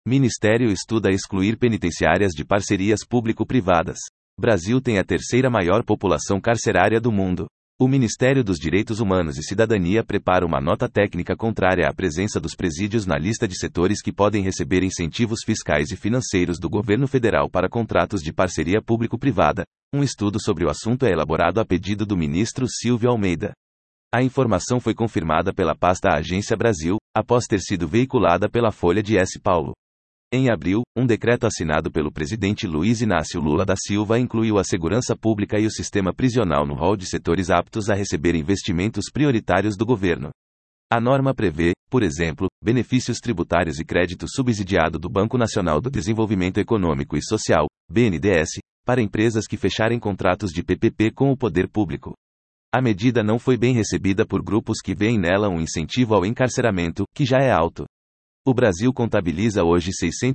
Ministério estuda excluir penitenciárias de parcerias público-privadas. Brasil tem a terceira maior população carcerária do mundo. O Ministério dos Direitos Humanos e Cidadania prepara uma nota técnica contrária à presença dos presídios na lista de setores que podem receber incentivos fiscais e financeiros do governo federal para contratos de parceria público-privada. Um estudo sobre o assunto é elaborado a pedido do ministro Silvio Almeida. A informação foi confirmada pela pasta Agência Brasil, após ter sido veiculada pela Folha de S. Paulo. Em abril, um decreto assinado pelo presidente Luiz Inácio Lula da Silva incluiu a segurança pública e o sistema prisional no rol de setores aptos a receber investimentos prioritários do governo. A norma prevê, por exemplo, benefícios tributários e crédito subsidiado do Banco Nacional do Desenvolvimento Econômico e Social, BNDES, para empresas que fecharem contratos de PPP com o poder público. A medida não foi bem recebida por grupos que veem nela um incentivo ao encarceramento, que já é alto. O Brasil contabiliza hoje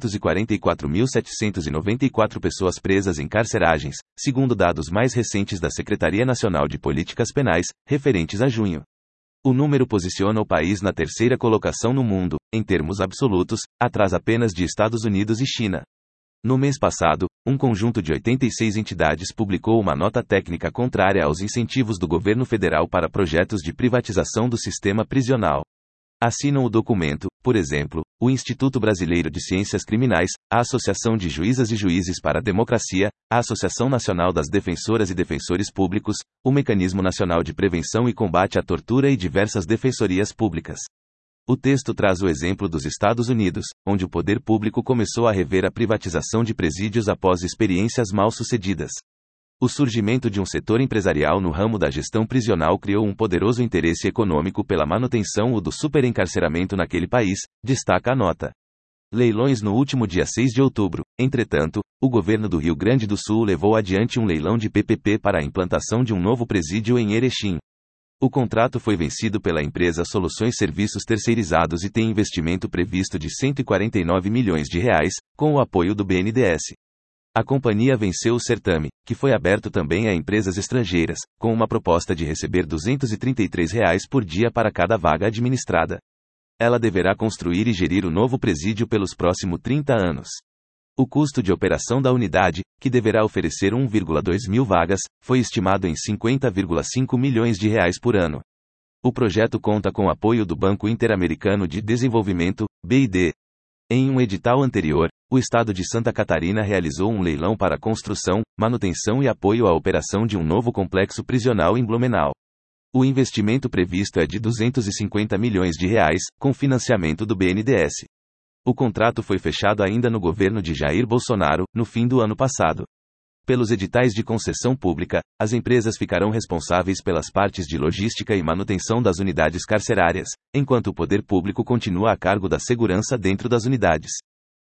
644.794 pessoas presas em carceragens, segundo dados mais recentes da Secretaria Nacional de Políticas Penais, referentes a junho. O número posiciona o país na terceira colocação no mundo, em termos absolutos, atrás apenas de Estados Unidos e China. No mês passado, um conjunto de 86 entidades publicou uma nota técnica contrária aos incentivos do governo federal para projetos de privatização do sistema prisional. Assinam o documento, por exemplo, o Instituto Brasileiro de Ciências Criminais, a Associação de Juízas e Juízes para a Democracia, a Associação Nacional das Defensoras e Defensores Públicos, o Mecanismo Nacional de Prevenção e Combate à Tortura e diversas defensorias públicas. O texto traz o exemplo dos Estados Unidos, onde o poder público começou a rever a privatização de presídios após experiências mal-sucedidas. O surgimento de um setor empresarial no ramo da gestão prisional criou um poderoso interesse econômico pela manutenção ou do superencarceramento naquele país, destaca a nota. Leilões no último dia 6 de outubro, entretanto, o governo do Rio Grande do Sul levou adiante um leilão de PPP para a implantação de um novo presídio em Erechim. O contrato foi vencido pela empresa Soluções Serviços Terceirizados e tem investimento previsto de R$149 milhões, com o apoio do BNDES. A companhia venceu o certame, que foi aberto também a empresas estrangeiras, com uma proposta de receber R$233 por dia para cada vaga administrada. Ela deverá construir e gerir o novo presídio pelos próximos 30 anos. O custo de operação da unidade, que deverá oferecer 1,2 mil vagas, foi estimado em R$50,5 milhões por ano. O projeto conta com apoio do Banco Interamericano de Desenvolvimento, BID. Em um edital anterior, o estado de Santa Catarina realizou um leilão para construção, manutenção e apoio à operação de um novo complexo prisional em Blumenau. O investimento previsto é de R$250 milhões, com financiamento do BNDES. O contrato foi fechado ainda no governo de Jair Bolsonaro, no fim do ano passado. Pelos editais de concessão pública, as empresas ficarão responsáveis pelas partes de logística e manutenção das unidades carcerárias, enquanto o poder público continua a cargo da segurança dentro das unidades.